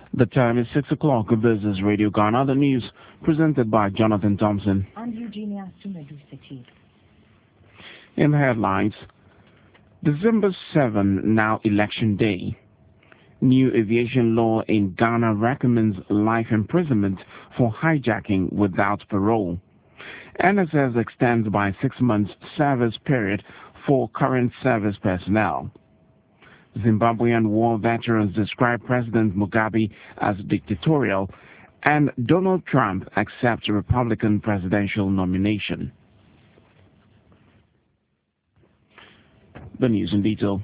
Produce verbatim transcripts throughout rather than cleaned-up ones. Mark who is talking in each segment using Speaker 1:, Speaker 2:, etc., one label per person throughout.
Speaker 1: The time is six o'clock. This is Radio Ghana, the news presented by Jonathan Thompson.
Speaker 2: And Eugenia Sumedu Seti.
Speaker 1: In the headlines, December seventh, now election day. New aviation law in Ghana recommends life imprisonment for hijacking without parole. N S S extends by six months service period for current service personnel. Zimbabwean war veterans describe President Mugabe as dictatorial, and Donald Trump accepts a Republican presidential nomination. The news in detail.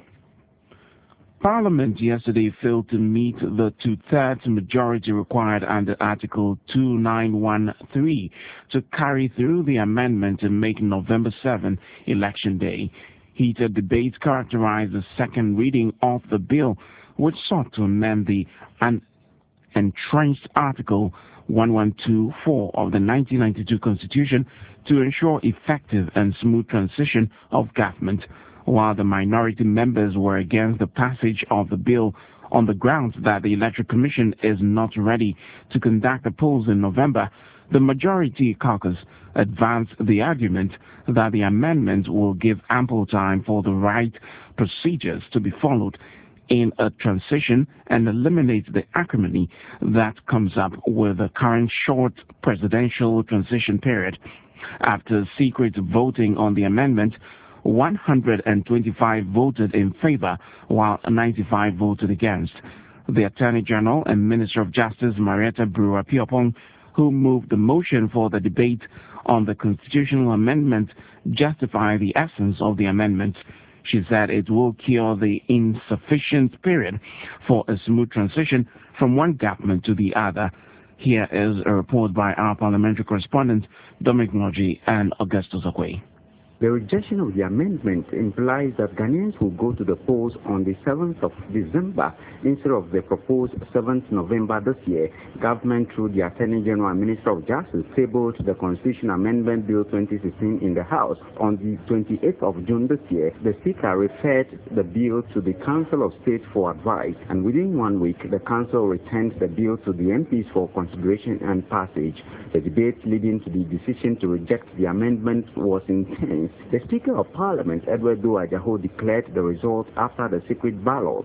Speaker 1: Parliament yesterday failed to meet the two-thirds majority required under Article two nine one three to carry through the amendment to make November seventh election day. Heated debates characterized the second reading of the bill, which sought to amend the un- entrenched Article one twelve of the nineteen ninety-two Constitution to ensure effective and smooth transition of government. While the minority members were against the passage of the bill on the grounds that the Electoral Commission is not ready to conduct the polls in November, the majority caucus advanced the argument that the amendment will give ample time for the right procedures to be followed in a transition and eliminate the acrimony that comes up with the current short presidential transition period. After secret voting on the amendment, one hundred twenty-five voted in favor, while ninety-five voted against. The Attorney General and Minister of Justice, Marietta Brewer-Apiapong, who moved the motion for the debate on the constitutional amendment, justified the essence of the amendment. She said it will cure the insufficient period for a smooth transition from one government to the other. Here is a report by our parliamentary correspondents, Dominic Noji and Augustus Akwe.
Speaker 3: The rejection of the amendment implies that Ghanaians will go to the polls on the seventh of December instead of the proposed seventh of November this year. Government, through the Attorney General and Minister of Justice, tabled the Constitution Amendment Bill twenty sixteen in the House on the twenty-eighth of June this year. The Speaker referred the bill to the Council of State for advice, and within one week, the Council returned the bill to the M Ps for consideration and passage. The debate leading to the decision to reject the amendment was intense. The Speaker of Parliament, Edward Doe Ajaho, declared the result after the secret ballot.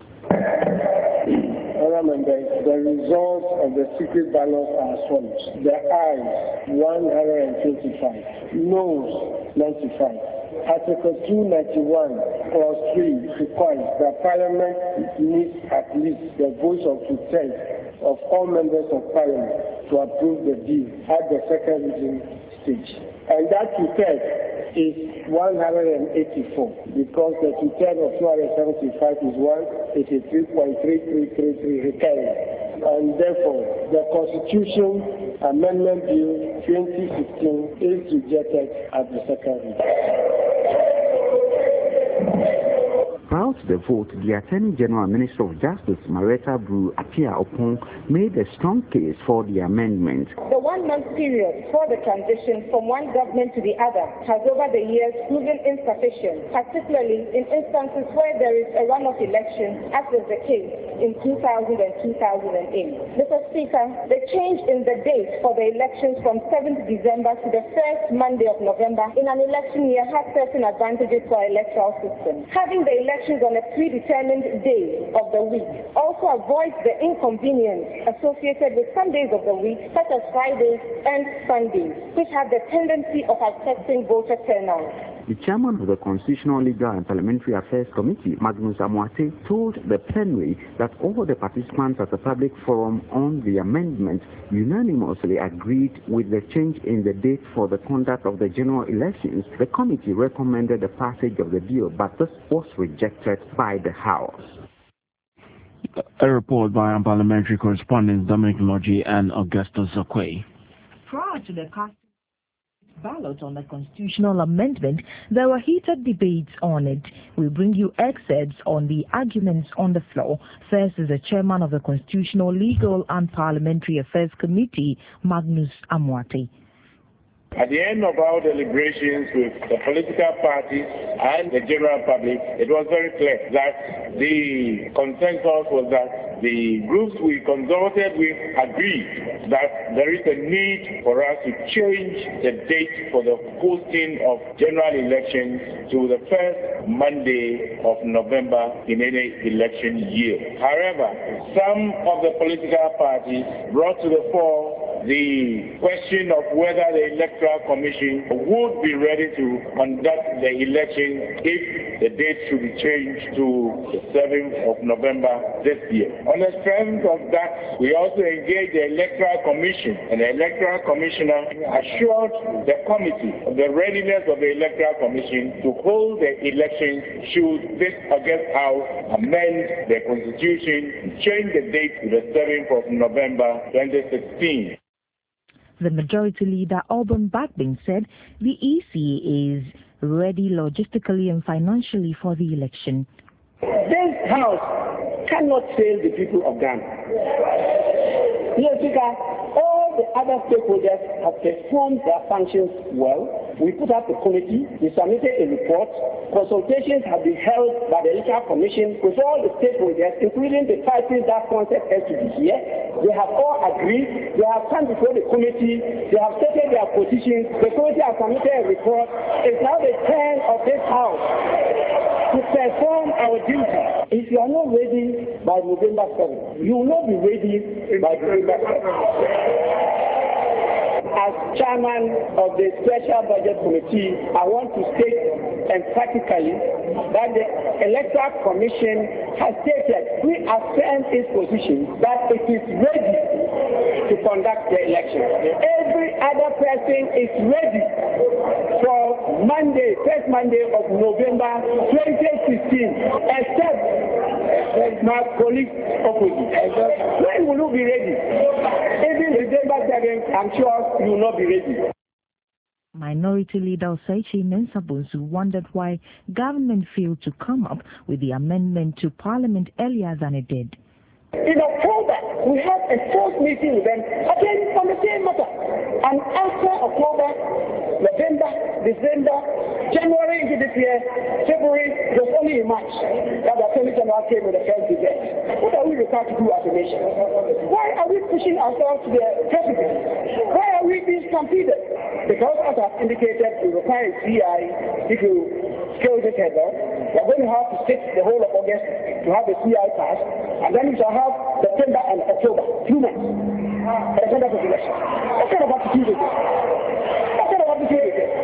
Speaker 4: The results of the secret ballot are as follows. The ayes, one hundred twenty-five. Noes, ninety-five. Article two ninety-one, clause three requires that Parliament needs at least the votes of two-thirds of all members of Parliament to approve the bill at the second reading stage. And that two-thirds is one hundred eighty-four, because the two-thirds of two hundred seventy-five is one hundred eighty-three point three three three three recurring. And therefore, the Constitution Amendment Bill twenty sixteen is rejected at the second reading.
Speaker 3: Prior to the vote, the Attorney General and Minister of Justice, Marietta Brewer-Apiapong, made a strong case for the amendment.
Speaker 5: The one-month period for the transition from one government to the other has over the years proven insufficient, particularly in instances where there is a runoff election, as was the case in two thousand and two thousand eight. Mister Speaker, the change in the date for the elections from seventh of December to the first Monday of November in an election year has certain advantages for our electoral system. Having the elections on a predetermined day of the week also avoids the inconvenience associated with some days of the week, such as Fridays and Sundays, which have the tendency of affecting voter turnout.
Speaker 3: The chairman of the Constitutional, Legal and Parliamentary Affairs Committee, Magnus Amoate, told the plenary that all the participants at the public forum on the amendment unanimously agreed with the change in the date for the conduct of the general elections. The committee recommended the passage of the bill, but this was rejected by the House.
Speaker 1: A report by our parliamentary correspondents Dominic Noji and Augustus Akwe.
Speaker 2: Prior to the cast ballot on the constitutional amendment, there were heated debates on it. We bring you excerpts on the arguments on the floor. First is the chairman of the Constitutional, Legal and Parliamentary Affairs Committee, Magnus Amoate.
Speaker 6: At the end of our deliberations with the political parties and the general public, it was very clear that the consensus was that the groups we consulted with agreed that there is a need for us to change the date for the hosting of general elections to the first Monday of November in any election year. However, some of the political parties brought to the fore the question of whether the Electoral Commission would be ready to conduct the election if the date should be changed to the seventh of November this year. On the strength of that, we also engaged the Electoral Commission, and the Electoral Commissioner assured the committee of the readiness of the Electoral Commission to hold the election should this August House amend the Constitution and change the date to the seventh of November twenty sixteen.
Speaker 2: The Majority Leader, Alban Bagbin, said the E C is ready logistically and financially for the election.
Speaker 7: This House cannot fail the people of Ghana. Yes, all the other stakeholders have performed their functions well. We put up a committee, we submitted a report, consultations have been held by the Electoral Commission with all the stakeholders, including the parties that sponsored us to be here. They have all agreed, they have come before the committee, they have stated their positions, the committee has submitted a report. It's now the turn of this House to perform our duty. If you are not ready by November seventh, you will not be ready by November seventh. As chairman of the Special Budget Committee, I want to state emphatically that the Electoral Commission has stated, we affirm its position that it is ready to conduct the election. Every other person is ready for Monday, first Monday of November twenty sixteen, except my colleague opposite. When will you be ready? Even December seventh, I'm sure you will not be ready.
Speaker 2: Minority Leader Osei Mensah-Bonsu wondered why government failed to come up with the amendment to Parliament earlier than it did.
Speaker 7: In October, we had a fourth meeting with them, again on the same matter. And after October, November, December, January into this year, February, it was only in March that the Attorney General came with the first debate. What are we required to do as a nation? Why are we pushing ourselves to the precipice? Why are we being stampeded? Because, as I've indicated, we require a C I. If you scale this head up, we're going to have to sit the whole of August to have the C I passed, and then we shall have September and October, two months, for the conduct of the election. What kind of attitude is this? What kind of attitude is this?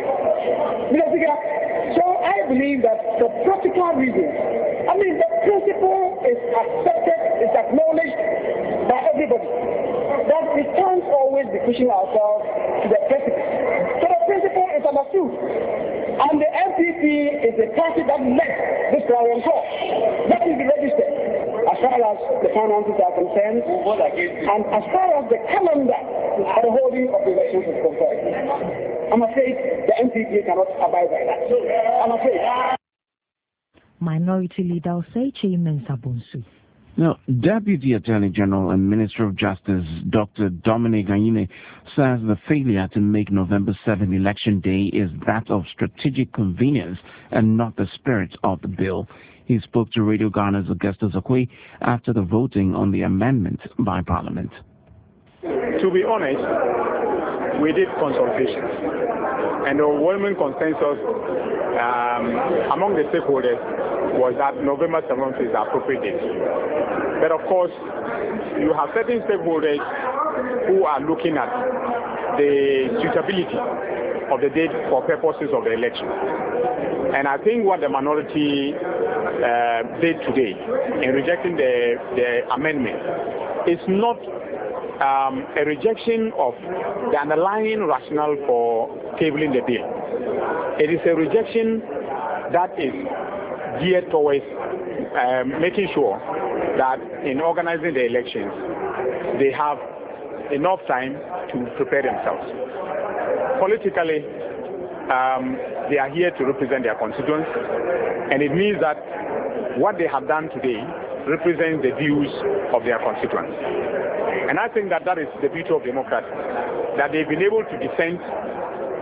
Speaker 7: So I believe that for practical reasons, I mean the principle is accepted, is acknowledged by everybody, that we can't always be pushing ourselves to the precipice. So the principle is understood. And the N P P is the party that led this clarion call. That is registered as far as the finances are concerned, and as far as the calendar for the holding of the elections is concerned. I'm afraid the N P P cannot abide by that. I'm afraid.
Speaker 2: Minority Leader Osei Mensah-Bonsu.
Speaker 1: Now, Deputy Attorney General and Minister of Justice Doctor Dominic Anyine says the failure to make November seventh election day is that of strategic convenience and not the spirit of the bill. He spoke to Radio Ghana's Augustus Akwe after the voting on the amendment by Parliament.
Speaker 8: To be honest, we did consultations, and the overwhelming consensus um, among the stakeholders was that November seventh is the appropriate date. But of course, you have certain stakeholders who are looking at the suitability of the date for purposes of the election. And I think what the minority uh, did today in rejecting the, the amendment is not um, a rejection of the underlying rationale for tabling the bill. It is a rejection that is geared towards um, making sure that in organizing the elections, they have enough time to prepare themselves. Politically, um, they are here to represent their constituents, and it means that what they have done today represents the views of their constituents. And I think that that is the beauty of democracy, that they've been able to dissent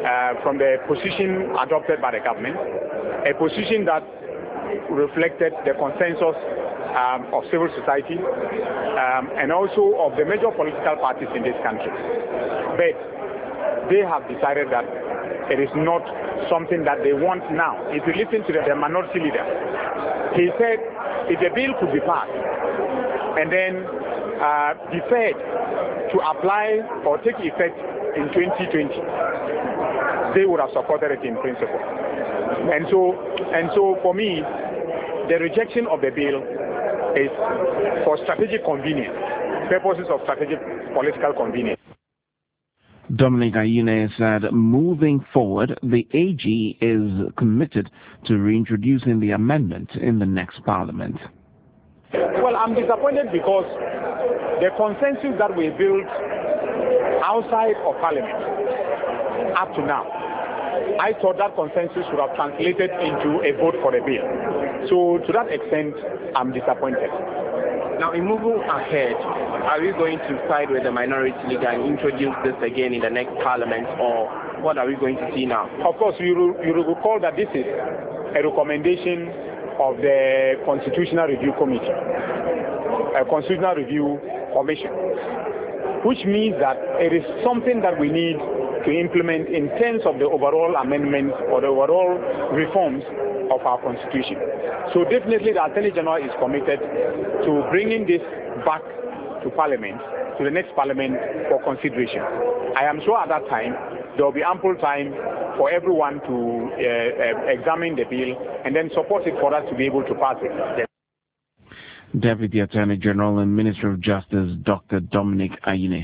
Speaker 8: uh, from the position adopted by the government, a position that reflected the consensus um, of civil society um, and also of the major political parties in this country. But they have decided that it is not something that they want now. If you listen to the, the minority leader, he said if the bill could be passed and then uh, deferred to apply or take effect in twenty twenty, they would have supported it in principle. And so, and so for me, the rejection of the bill is for strategic convenience, purposes of strategic political convenience.
Speaker 1: Dominic Ayine said moving forward, the A G is committed to reintroducing the amendment in the next parliament.
Speaker 8: Well, I'm disappointed because the consensus that we built outside of parliament up to now, I thought that consensus would have translated into a vote for the bill. So to that extent, I'm disappointed.
Speaker 9: Now, in moving ahead, are we going to side with the minority leader and introduce this again in the next parliament, or what are we going to see now?
Speaker 8: Of course, you, you recall that this is a recommendation of the Constitutional Review Committee, a Constitutional Review Commission, which means that it is something that we need to implement in terms of the overall amendments or the overall reforms of our Constitution. So definitely the Attorney General is committed to bringing this back to Parliament, to the next Parliament for consideration. I am sure at that time there will be ample time for everyone to uh, uh, examine the bill and then support it for us to be able to pass it.
Speaker 1: Deputy Attorney General and Minister of Justice, Doctor Dominic Ayine.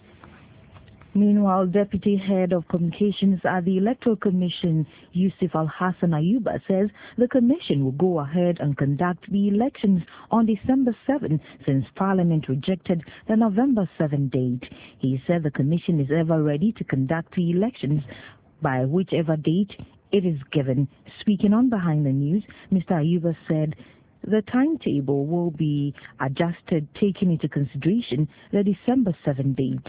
Speaker 2: Meanwhile, Deputy Head of Communications at the Electoral Commission, Yusuf Al-Hassan Ayuba, says the Commission will go ahead and conduct the elections on December seventh since Parliament rejected the November seventh date. He said the Commission is ever ready to conduct the elections by whichever date it is given. Speaking on Behind the News, Mister Ayuba said the timetable will be adjusted taking into consideration the December seventh date.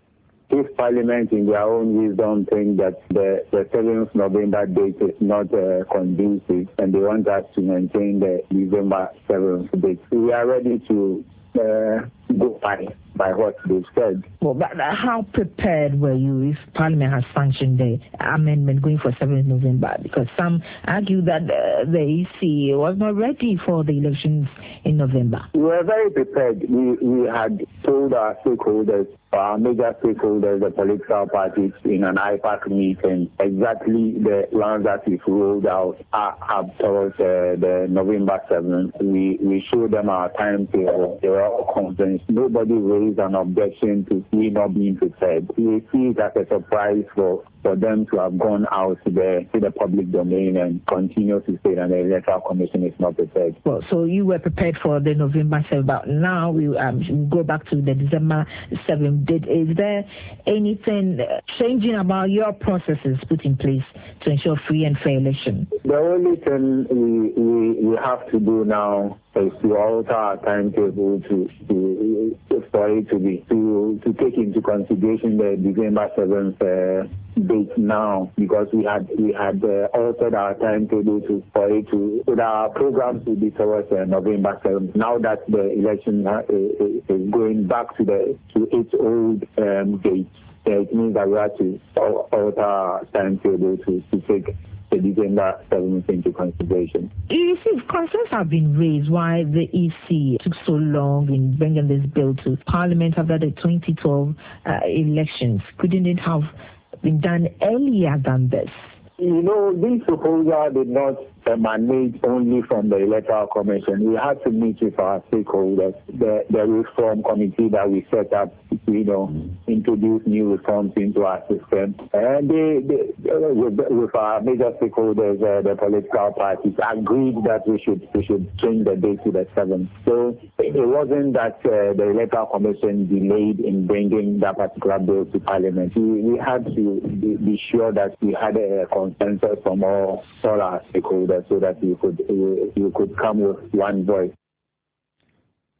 Speaker 10: If Parliament in their own wisdom think that the, the seventh of November date is not uh, conducive and they want us to maintain the December seventh date, we are ready to uh, go by, by what they've said.
Speaker 2: Well, but how prepared were you if Parliament has sanctioned the amendment going for seventh of November? Because some argue that uh, the E C was not ready for the elections in November.
Speaker 10: We were very prepared. We, we had told our stakeholders, our major stakeholders, the political parties, in an I PAC meeting, exactly the ones that we've rolled out are up towards uh, the November seventh. We, we showed them our timetable. They were all convinced. Nobody raised an objection to we not being prepared. We see it as a surprise for, for them to have gone out there to the public domain and continue to say that the Electoral Commission is not prepared.
Speaker 2: Well, so you were prepared for the November seventh, but now we, um, we go back to the December seventh. Did, is there anything changing about your processes put in place to ensure free and fair election?
Speaker 10: The only thing we, we, we have to do now is to alter our timetable to, to, for it to be, to, to take into consideration the December seventh uh, date now, because we had we had uh, altered our timetable to for it to, so that our programs will be towards uh, November seventh. Now that the election uh, is going back to the to its old um, date, uh, it means that we have to alter our timetable to, to take the December seventh into consideration.
Speaker 2: You see, concerns have been raised why the E C took so long in bringing this bill to Parliament after the twenty twelve uh, elections. Couldn't it have been done earlier than this?
Speaker 10: You know, this proposal did not emanate only from the Electoral Commission. We had to meet with our stakeholders, the, the reform committee that we set up to, you know, introduce new reforms into our system. And they, they, with, with our major stakeholders, uh, the political parties, agreed that we should we should change the date to the seventh. So it wasn't that uh, the Electoral Commission delayed in bringing that particular bill to Parliament. We, we had to be, be sure that we had a consensus from all, all our stakeholders, so that you could you could come with one voice.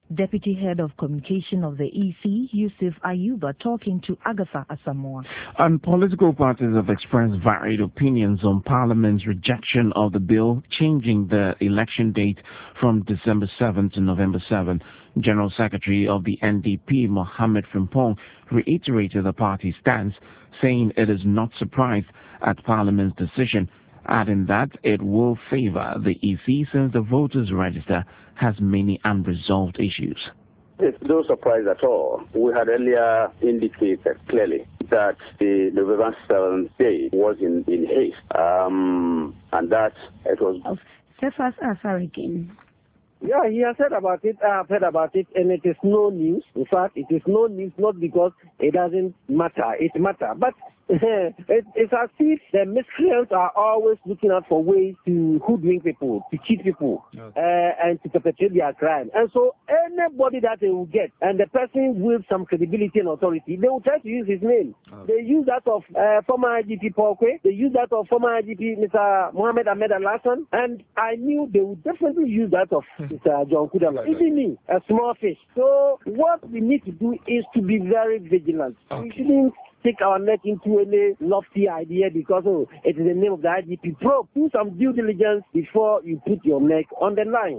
Speaker 2: Deputy Head of Communication of the E C, Yusuf Ayuba, talking to Agatha Asamoah.
Speaker 1: And political parties have expressed varied opinions on Parliament's rejection of the bill changing the election date from December seventh to November seventh. General Secretary of the N D P, Mohammed Frimpong, reiterated the party's stance, saying it is not surprised at Parliament's decision, adding that it will favor the E C since the voters' register has many unresolved issues.
Speaker 11: It's no surprise at all. We had earlier indicated clearly that the November seventh day was in, in haste, um, and that it was...
Speaker 2: Cephas Asarikin.
Speaker 12: Yeah, he has said about it, I've heard about it, and it is no news. In fact, it is no news, not because it doesn't matter, it matters. But it, it's as if the miscreants are always looking out for ways to hoodwink people, to cheat people, okay. uh, and to perpetrate their crime. And so anybody that they will get, and the person with some credibility and authority, they will try to use his name. Okay. They use that of uh, former I G P Paul Quay, they use that of former I G P Mister Mohammed Ahmed Al-Hassan, and I knew they would definitely use that of Mister John Kudama. Even me, a small fish. So what we need to do is to be very vigilant. Okay. We shouldn't take our neck into any lofty idea because oh, it is the name of the I G P. Probe, do some due diligence before you put your neck on the line.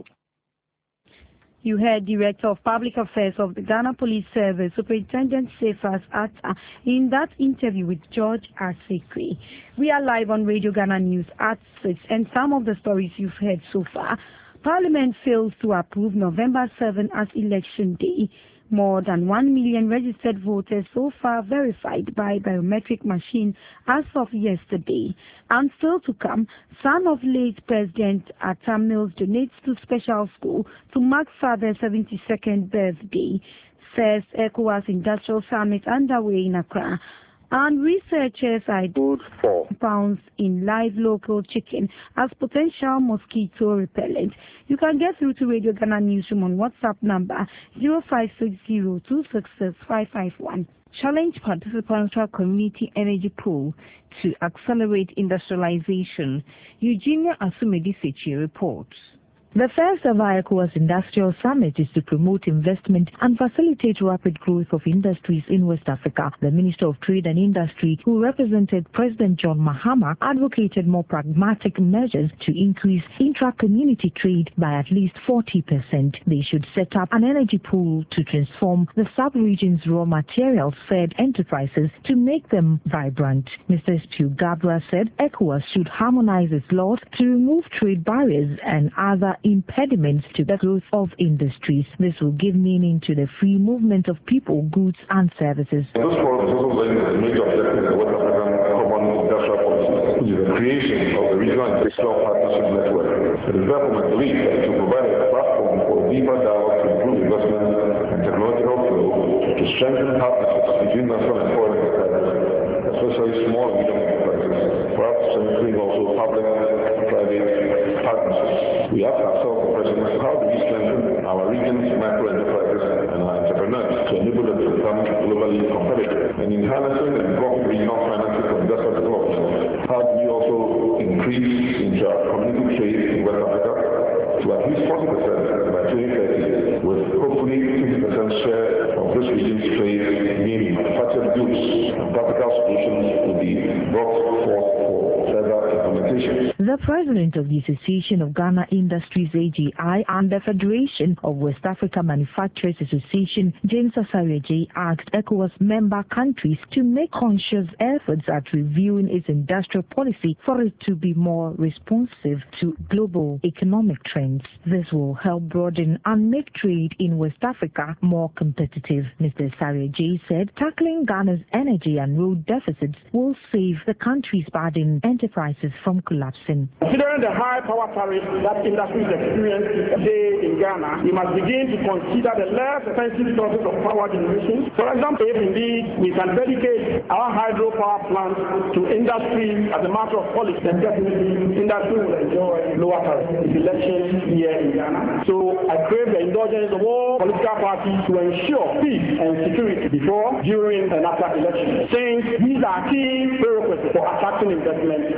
Speaker 2: You heard Director of Public Affairs of the Ghana Police Service, Superintendent Cephas Atta, in that interview with George Asekwe. We are live on Radio Ghana News at six, and some of the stories you've heard so far. Parliament fails to approve November seventh as election day. More than one million registered voters so far verified by biometric machine as of yesterday. And still to come, son of late President Atta Mills donates to special school to mark father's seventy-second birthday. First ECOWAS Industrial Summit underway in Accra. And researchers identified four pounds in live local chicken as potential mosquito repellent. You can get through to Radio Ghana Newsroom on WhatsApp number zero five six zero two six six five five one. Challenge participants to a community energy pool to accelerate industrialization. Eugenia Asumedisichi reports. The first ever ECOWAS Industrial Summit is to promote investment and facilitate rapid growth of industries in West Africa. The Minister of Trade and Industry, who represented President John Mahama, advocated more pragmatic measures to increase intra-community trade by at least forty percent. They should set up an energy pool to transform the sub-region's raw materials-fed enterprises to make them vibrant. Mister Stu Gabra said ECOWAS should harmonize its laws to remove trade barriers and other impediments to the growth of industries. This will give meaning to the free movement of people, goods and services.
Speaker 13: This forum is also linked to the major objective of the West African Common Industrial Policy, which is the creation of the Regional Industrial Partnership Network. It is therefore my belief that it will provide a platform for deeper dialogue to improve investment and technological flow, to strengthen partnerships between national and foreign enterprises, especially small and medium enterprises, perhaps strengthening also public-private partnerships. We ask ourselves the question, how do we strengthen our region's micro enterprises and our entrepreneurs to enable them to become globally competitive? And in harnessing and blocking regional financing for industrial development, how do we also increase inter-community trade in West Africa to at least forty percent by twenty thirty, with hopefully fifty percent share of this region's trade being manufactured goods, and practical solutions will be brought forth for further implementation.
Speaker 2: The President of the Association of Ghana Industries A G I and the Federation of West Africa Manufacturers Association, James Asariaje, asked ECOWAS member countries to make conscious efforts at reviewing its industrial policy for it to be more responsive to global economic trends. This will help broaden and make trade in West Africa more competitive. Mister Asariaje said tackling Ghana's energy and road deficits will save the country's burdened enterprises from collapsing.
Speaker 7: Considering the high power tariff that industries experience today in Ghana, we must begin to consider the less expensive sources of power generation. For example, if indeed we can dedicate our hydropower plants to industry as a matter of policy, then definitely industry will enjoy lower tariff election here in Ghana. So I crave the indulgence of all political parties to ensure peace and security before, during, and after election, since these are key prerequisites for attracting investment and development.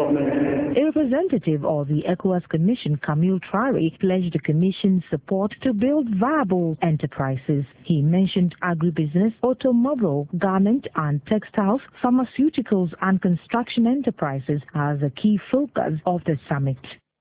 Speaker 14: development.
Speaker 2: A representative of the ECOWAS Commission, Camille Traoré, pledged the Commission's support to build viable enterprises. He mentioned agribusiness, automobile, garment and textiles, pharmaceuticals and construction enterprises as a key focus of the summit.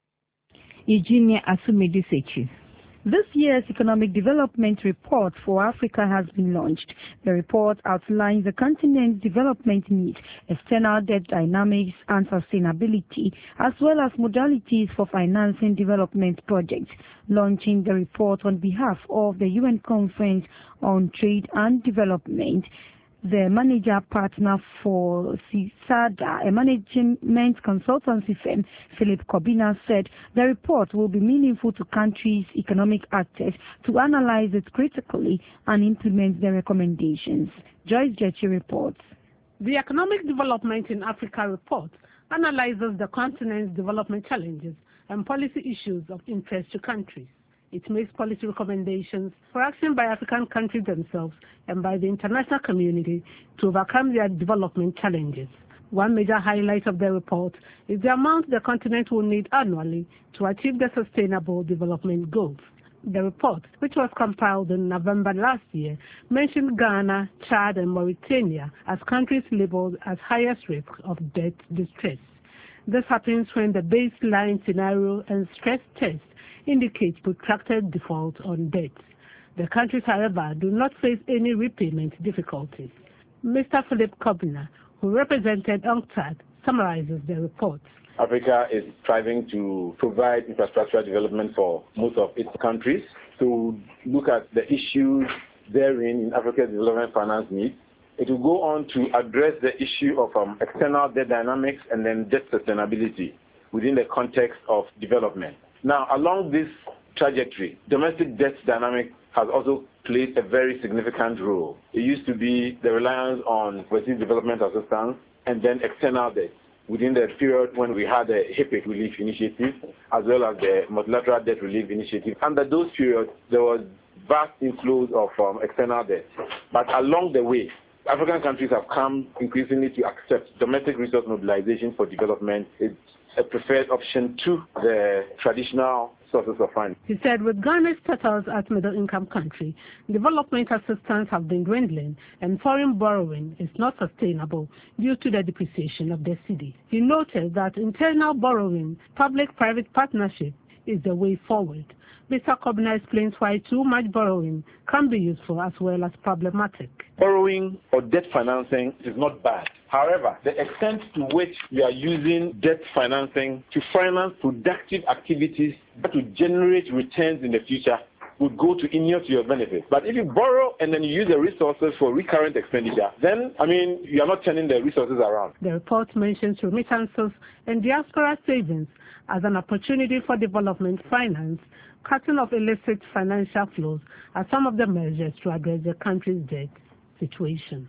Speaker 15: Eugenia Asumedisechi. This year's Economic Development Report for Africa has been launched. The report outlines the continent's development needs, external debt dynamics and sustainability, as well as modalities for financing development projects. Launching the report on behalf of the U N Conference on Trade and Development, the manager partner for CISADA, a management consultancy firm, Philip Kobina, said the report will be meaningful to countries' economic actors to analyze it critically and implement the recommendations. Joyce Jetchi reports.
Speaker 16: The Economic Development in Africa report analyzes the continent's development challenges and policy issues of interest to countries. It makes policy recommendations for action by African countries themselves and by the international community to overcome their development challenges. One major highlight of the report is the amount the continent will need annually to achieve the Sustainable Development Goals. The report, which was compiled in November last year, mentioned Ghana, Chad, and Mauritania as countries labeled as highest risk of debt distress. This happens when the baseline scenario and stress test indicates protracted default on debt. The countries, however, do not face any repayment difficulties. Mister Philip Kobina, who represented UNCTAD, summarizes the report.
Speaker 17: Africa is striving to provide infrastructure development for most of its countries. To look at the issues therein in Africa's development finance needs, it will go on to address the issue of um, external debt dynamics and then debt sustainability within the context of development. Now, along this trajectory, domestic debt dynamic has also played a very significant role. It used to be the reliance on overseas development assistance and then external debt within the period when we had the HIPIC relief initiative as well as the multilateral debt relief initiative. Under those periods, there was vast inflows of um, external debt. But along the way, African countries have come increasingly to accept domestic resource mobilization for development. It's a preferred option to the traditional sources of funding.
Speaker 16: He said with Ghana's status as middle-income country, development assistance have been dwindling and foreign borrowing is not sustainable due to the depreciation of the cedi. He noted that internal borrowing, public-private partnership, is the way forward. Mister Kobina explains why too much borrowing can be useful as well as problematic.
Speaker 17: Borrowing or debt financing is not bad. However, the extent to which we are using debt financing to finance productive activities that will generate returns in the future would go to inure to your benefit. But if you borrow and then you use the resources for recurrent expenditure, then, I mean, you are not turning the resources around.
Speaker 16: The report mentions remittances and diaspora savings as an opportunity for development finance, cutting off illicit financial flows are some of the measures to address the country's debt situation.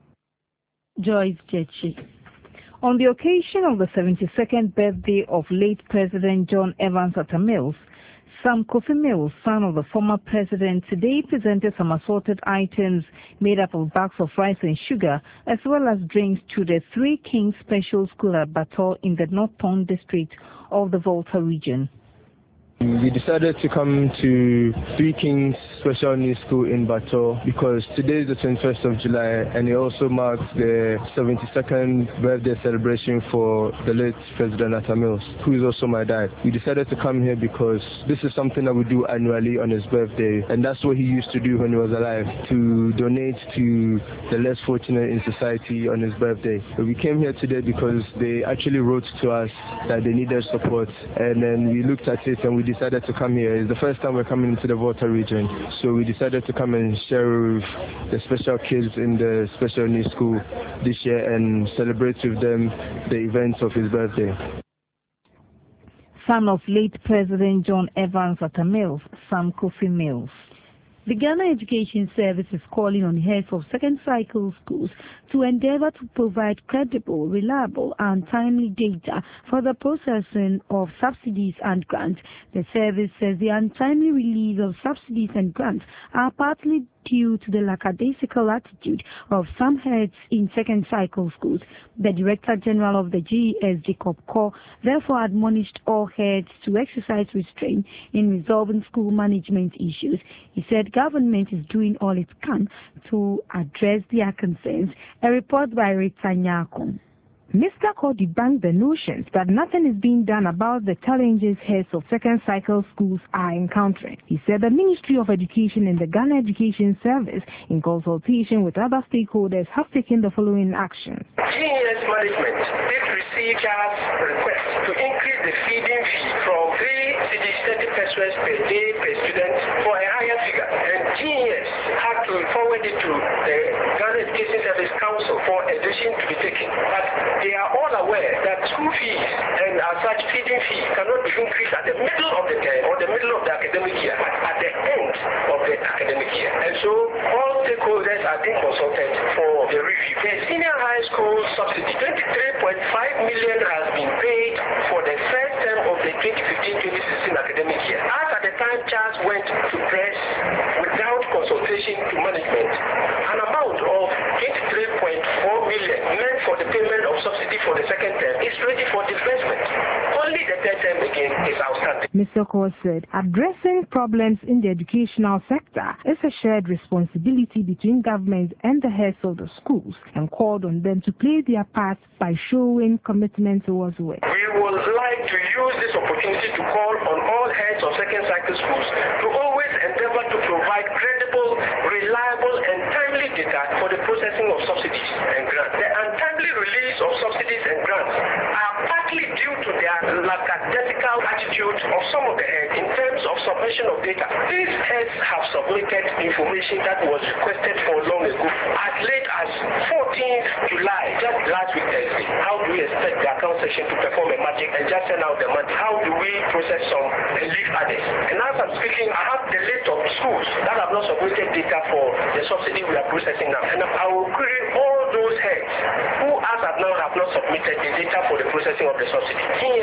Speaker 2: Joyce Jetchi. On the occasion of the seventy-second birthday of late President John Evans Atta Mills, Sam Kofi Mills, son of the former president, today presented some assorted items made up of bags of rice and sugar, as well as drinks to the Three Kings Special School at Bator in the Northern District of the Volta region.
Speaker 18: We decided to come to Three Kings Special Needs School in Bator because today is the twenty-first of July and it also marks the seventy-second birthday celebration for the late President Atta Mills, who is also my dad. We decided to come here because this is something that we do annually on his birthday, and that's what he used to do when he was alive, to donate to the less fortunate in society on his birthday. But we came here today because they actually wrote to us that they needed support, and then we looked at it and we decided to come here. It's the first time we're coming into the Volta region, so we decided to come and share with the special kids in the special needs school this year and celebrate with them the events of his birthday.
Speaker 2: Son of late President John Evans Atta Mills, Sam Kofi Mills.
Speaker 15: The Ghana Education Service is calling on heads of second cycle schools to endeavor to provide credible, reliable and timely data for the processing of subsidies and grants. The service says the untimely release of subsidies and grants are partly due to the lackadaisical attitude of some heads in second cycle schools. The Director General of the G E S, Jacob Kor, therefore admonished all heads to exercise restraint in resolving school management issues. He said government is doing all it can to address their concerns. A report by Rita Nyakon. Mister Kor debunked the notions that nothing is being done about the challenges heads of second cycle schools are encountering. He said the Ministry of Education and the Ghana Education Service, in consultation with other stakeholders, have taken the following actions.
Speaker 14: G E S management did receive CHAR's request to increase the feeding fee from three cedis thirty pesos per day per student for a higher figure, and G E S had to forward it to the Ghana Education Service Council for a decision to be taken. But they are all aware that school fees and as such feeding fee cannot be increased at the middle of the term or the middle of the academic year, but at the end of the academic year. And so all stakeholders are being consulted for the review. The senior high school subsidy, twenty-three point five million has been paid for the first term of the twenty fifteen twenty sixteen academic year. As at the time Charles went to press without consultation to management, an amount of twenty-three point four million meant for the payment of subsidy for the second term is ready for disbursement. Only the third term again is outstanding.
Speaker 2: Mister Kor said addressing problems in the educational sector is a shared responsibility between government and the heads of the schools, and called on them to play their part by showing commitment towards work.
Speaker 14: We would like to use this opportunity to call on all heads of second cycle schools to always endeavor to provide credible, reliable and timely data for the processing of subsidies and grants. The untimely release of subsidies and grants are partly due to their lackadaisical attitude of some of the heads in terms of submission of data. These heads have submitted information that was requested for long ago, as late as fourteenth July, just last week Thursday. How do we expect the account section to perform a magic and just send out the money? How do we process some and leave others? And as I'm speaking, I have the list of schools that have not submitted data for the subsidy we are processing now. And I will query all those heads who as of now have not submitted the data for the processing of the subsidy.